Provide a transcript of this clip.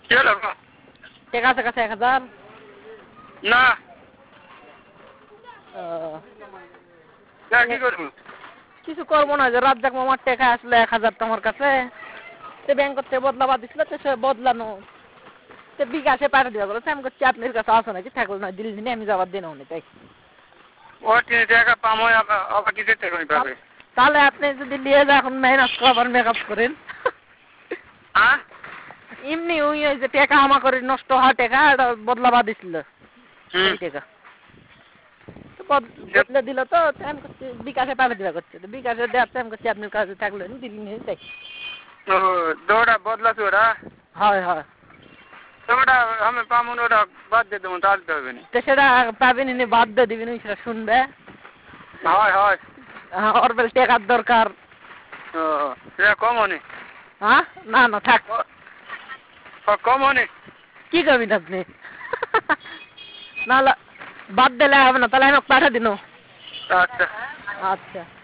কি হলো? টাকা আছে কাছে 1000? না। কি ও করবো? কিছু করবো না, যে রাজ্জাক মামার টাকা আসলে 1000 তোমার কাছে, সে ব্যাংক থেকে বদলাবা দিছিল, তো সে বদলানো সে বিকাশে পাঠিয়ে দেওয়া বলেছে। আমি করছি আপনার কাছে আসো নাকি, থাকলো না দিল দিনে আমি যাবার দিন উনি তাই। ও টাকা পামো আবার কিসের টাকা পাবে? তাহলে আপনি যদি নিয়ে যান এখন মেহনত আবার মেকআপ করেন। হ্যাঁ? এমনি ওই যে টাকা আমা করে নষ্ট হওয়া টাকা এটা বদলাবা দিছিল এই টাকা, তো বদলে দিল। তো আমি করছি বিকাশে পাঠিয়ে দেওয়া করছে, বিকাশে দেওয়ার আমি করছি আপনার কাছে থাকলো দিল নিয়ে তাই। ও দৌড়া বদলাছো ওরা? হয় হয়। তো ওটা আমি পামো না, ওটা বাদ দিয়ে দেবো, তাহলে হবে না। তো সেটা পাবেন এনে বাদ দিয়ে দিবেন, সেটা শুনবে। হয় হয়। ওর বেল টাকার দরকার। ও সেটা কম হনি? হ্যাঁ না না থাক। কম হনি? কি করবেন আপনি? নাহলে বাদ দিলে হবে না, তাহলে আমি পাঠা দিন। আচ্ছা আচ্ছা।